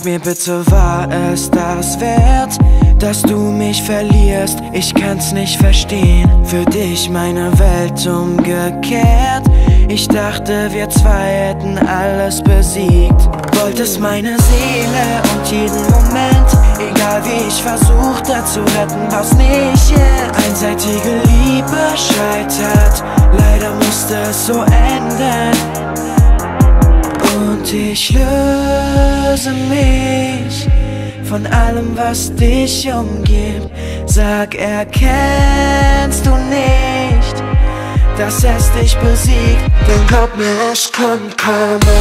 mir bitte, war es das wert, dass du mich verlierst? Ich kann's nicht verstehen, für dich meine Welt umgekehrt. Ich dachte, wir zwei hätten alles besiegt. Wolltest meine Seele und jeden Moment, egal wie ich versuchte zu retten, war's nicht, yeah. Einseitige Liebe scheitert, leider musste es so enden. Und ich löse mich von allem, was dich umgibt. Sag, erkennst du nicht, dass es dich besiegt? Denn glaub mir, es kommt Karma.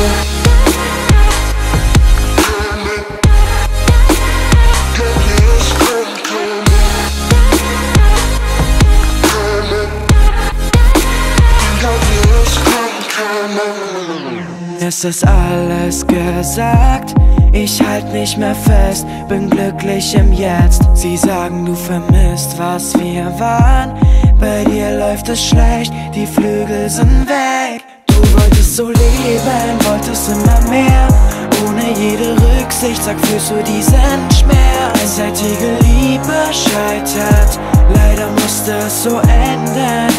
Es ist alles gesagt, ich halt nicht mehr fest, bin glücklich im Jetzt. Sie sagen, du vermisst, was wir waren. Bei dir läuft es schlecht, die Flügel sind weg. Du wolltest so leben, wolltest immer mehr. Ohne jede Rücksicht, sag, fühlst du diesen Schmerz? Einseitige Liebe scheitert, leider musste es so enden.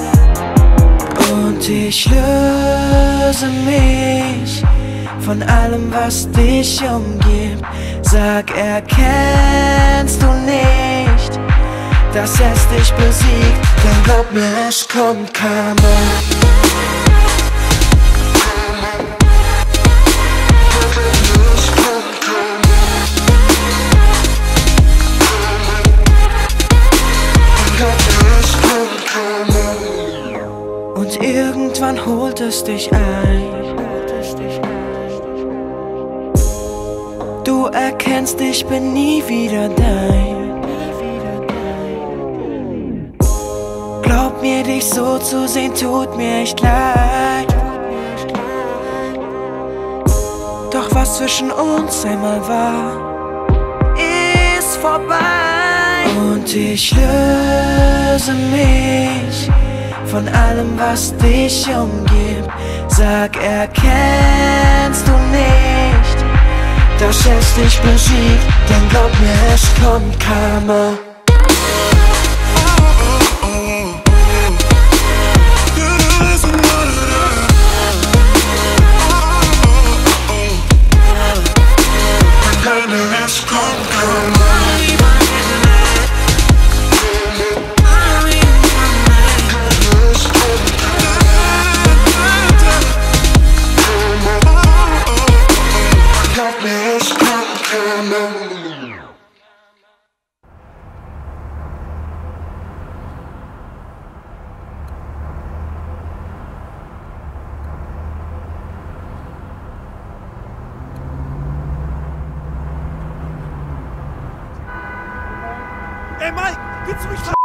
Und ich löse mich von allem, was dich umgibt. Sag, erkennst du nicht, dass es dich besiegt? Dann glaub mir, es kommt Karma. Und irgendwann holt es dich ein. Du erkennst, ich bin nie wieder dein. Glaub mir, dich so zu sehen, tut mir echt leid. Doch was zwischen uns einmal war, ist vorbei. Und ich löse mich von allem, was dich umgibt. Sag, erkennst du nicht, dass es dich besiegt? Dann glaub mir, es kommt Karma. Ey Mike, willst du mich